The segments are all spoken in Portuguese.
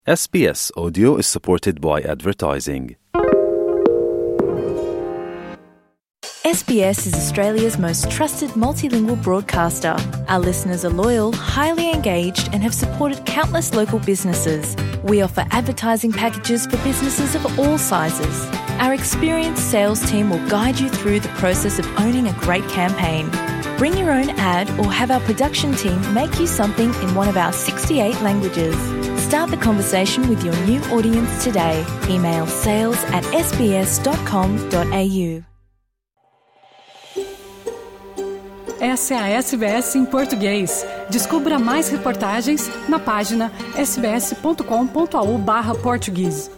SBS Audio is supported by advertising. SBS is Australia's most trusted multilingual broadcaster. Our listeners are loyal, highly engaged, and have supported countless local businesses. We offer advertising packages for businesses of all sizes. Our experienced sales team will guide you through the process of owning a great campaign. Bring your own ad or have our production team make you something in one of our 68 languages. Start the conversation with your new audience today. Email sales@sbs.com.au. Essa é a SBS em português. Descubra mais reportagens na página sbs.com.au/português.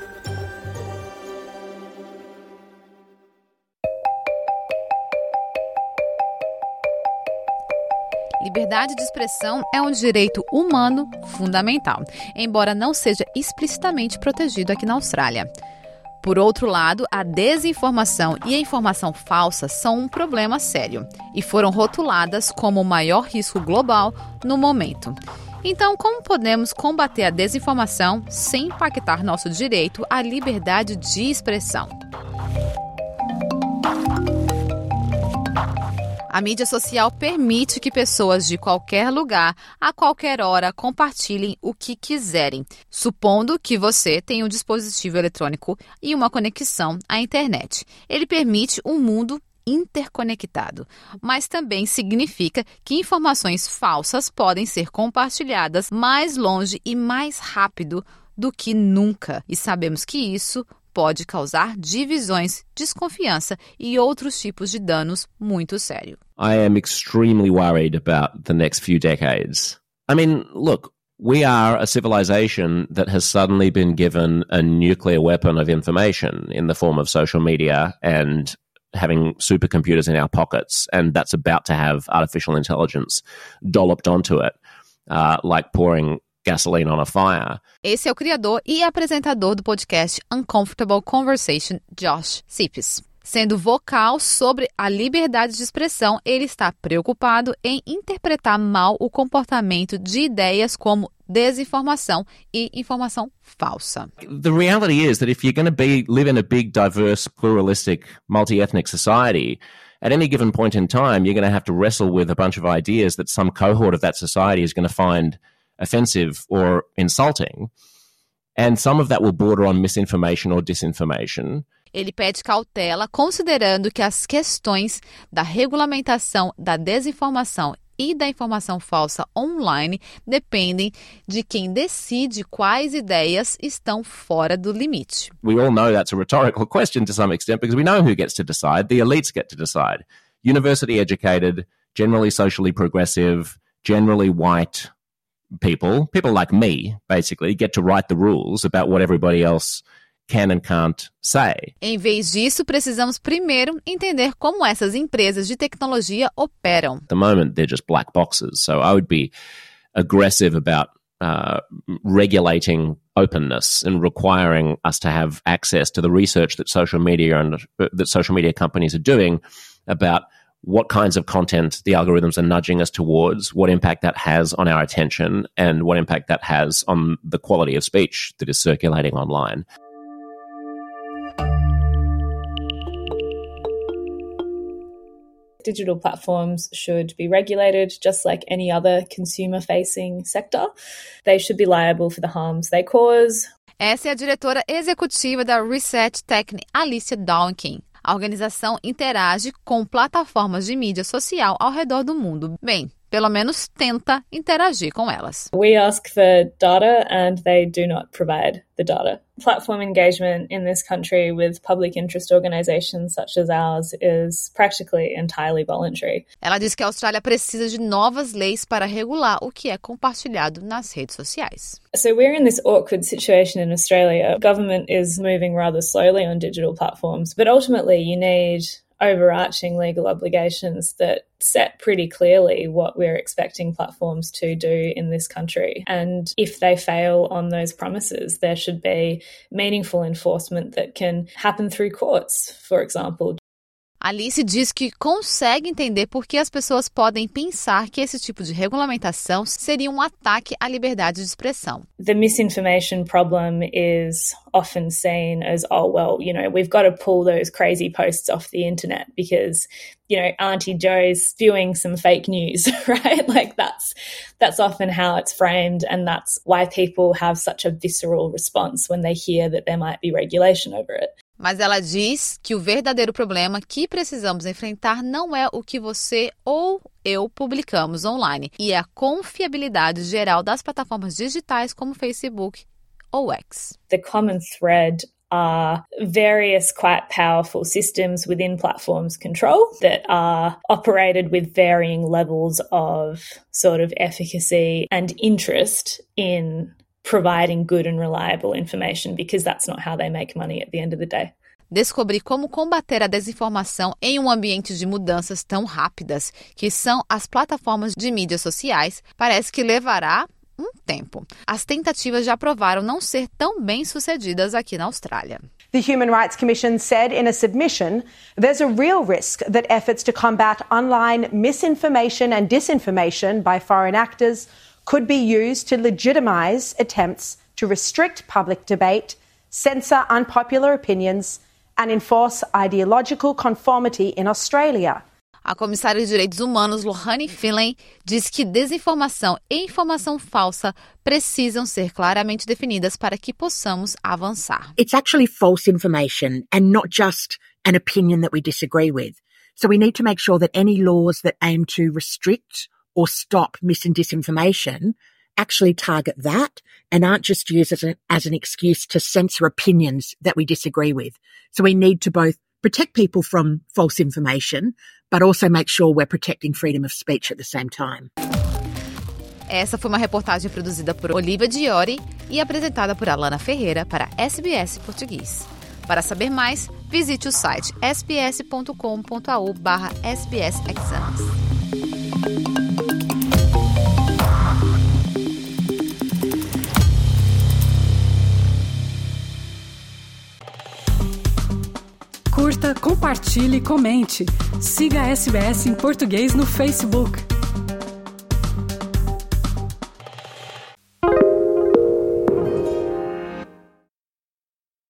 Liberdade de expressão é um direito humano fundamental, embora não seja explicitamente protegido aqui na Austrália. Por outro lado, a desinformação e a informação falsa são um problema sério e foram rotuladas como o maior risco global no momento. Então, como podemos combater a desinformação sem impactar nosso direito à liberdade de expressão? A mídia social permite que pessoas de qualquer lugar, a qualquer hora, compartilhem o que quiserem, supondo que você tenha um dispositivo eletrônico e uma conexão à internet. Ele permite um mundo interconectado, mas também significa que informações falsas podem ser compartilhadas mais longe e mais rápido do que nunca. E sabemos que isso pode causar divisões, desconfiança e outros tipos de danos muito sérios. I am extremely worried about the next few decades. I mean, look, we are a civilization that has suddenly been given a nuclear weapon of information in the form of social media and having supercomputers in our pockets, and that's about to have artificial intelligence dolloped onto it, like pouring gasoline on a fire. Esse é o criador e apresentador do podcast Uncomfortable Conversation, Josh Sipes. Sendo vocal sobre a liberdade de expressão, ele está preocupado em interpretar mal o comportamento de ideias como desinformação e informação falsa. The reality is that if you're going to live in a big, diverse, pluralistic, multi-ethnic society, at any given point in time, you're going to have to wrestle with a bunch of ideas that some cohort of that society is going to find offensive or insulting, and some of that will border on misinformation or disinformation. Ele pede cautela, considerando que as questões da regulamentação da desinformação e da informação falsa online dependem de quem decide quais ideias estão fora do limite. We all know that's a rhetorical question to some extent because we know who gets to decide. The elites get to decide. University educated, generally socially progressive, generally white people like me, basically, get to write the rules about what everybody else can and can't say. Em vez disso, precisamos primeiro entender como essas empresas de tecnologia operam. At the moment, they're just black boxes. So I would be aggressive about regulating openness and requiring us to have access to the research that social media companies are doing about what kinds of content the algorithms are nudging us towards, what impact that has on our attention, and what impact that has on the quality of speech that is circulating online. Digital platforms should be regulated just like any other consumer-facing sector. They should be liable for the harms they cause. Essa é a diretora executiva da Research Tech, Alicia Dawkin. A organização interage com plataformas de mídia social ao redor do mundo. Bem, pelo menos tenta interagir com elas. We ask for data and they do not provide the data. Platform engagement in this country with public interest organizations such as ours is practically entirely voluntary. Ela diz que a Austrália precisa de novas leis para regular o que é compartilhado nas redes sociais. So we're in this awkward situation in Australia. Government is moving rather slowly on digital platforms, but ultimately you need overarching legal obligations that set pretty clearly what we're expecting platforms to do in this country. And if they fail on those promises, there should be meaningful enforcement that can happen through courts, for example. Alice diz que consegue entender por que as pessoas podem pensar que esse tipo de regulamentação seria um ataque à liberdade de expressão. The misinformation problem is often seen as, oh, well, we've got to pull those crazy posts off the internet because, Auntie Joe's spewing some fake news, right? Like that's often how it's framed, and that's why people have such a visceral response when they hear that there might be regulation over it. Mas ela diz que o verdadeiro problema que precisamos enfrentar não é o que você ou eu publicamos online, e é a confiabilidade geral das plataformas digitais como Facebook ou X. The common thread are various quite powerful systems within platforms control that are operated with varying levels of sort of efficacy and interest in providing good and reliable information, because that's not how they make money at the end of the day. Descobrir como combater a desinformação em um ambiente de mudanças tão rápidas, que são as plataformas de mídias sociais, parece que levará um tempo. As tentativas já provaram não ser tão bem-sucedidas aqui na Austrália. The Human Rights Commission said in a submission, there's a real risk that efforts to combat online misinformation and disinformation by foreign actors could be used to legitimise attempts to restrict public debate, censor unpopular opinions, and enforce ideological conformity in Australia. A comissária de Direitos Humanos, Lohane Finlay, diz que desinformação e informação falsa precisam ser claramente definidas para que possamos avançar. It's actually false information and not just an opinion that we disagree with. So we need to make sure that any laws that aim to restrict or stop mis and disinformation actually target that and aren't just used as an excuse to censor opinions that we disagree with. So we need to both protect people from false information, but also make sure we're protecting freedom of speech at the same time. Essa foi uma reportagem produzida por Olivia Diori e apresentada por Alana Ferreira para SBS Português. Para saber mais, visite o site sbs.com.au/sbsexams. Curta, compartilhe, comente. Siga a SBS em português no Facebook.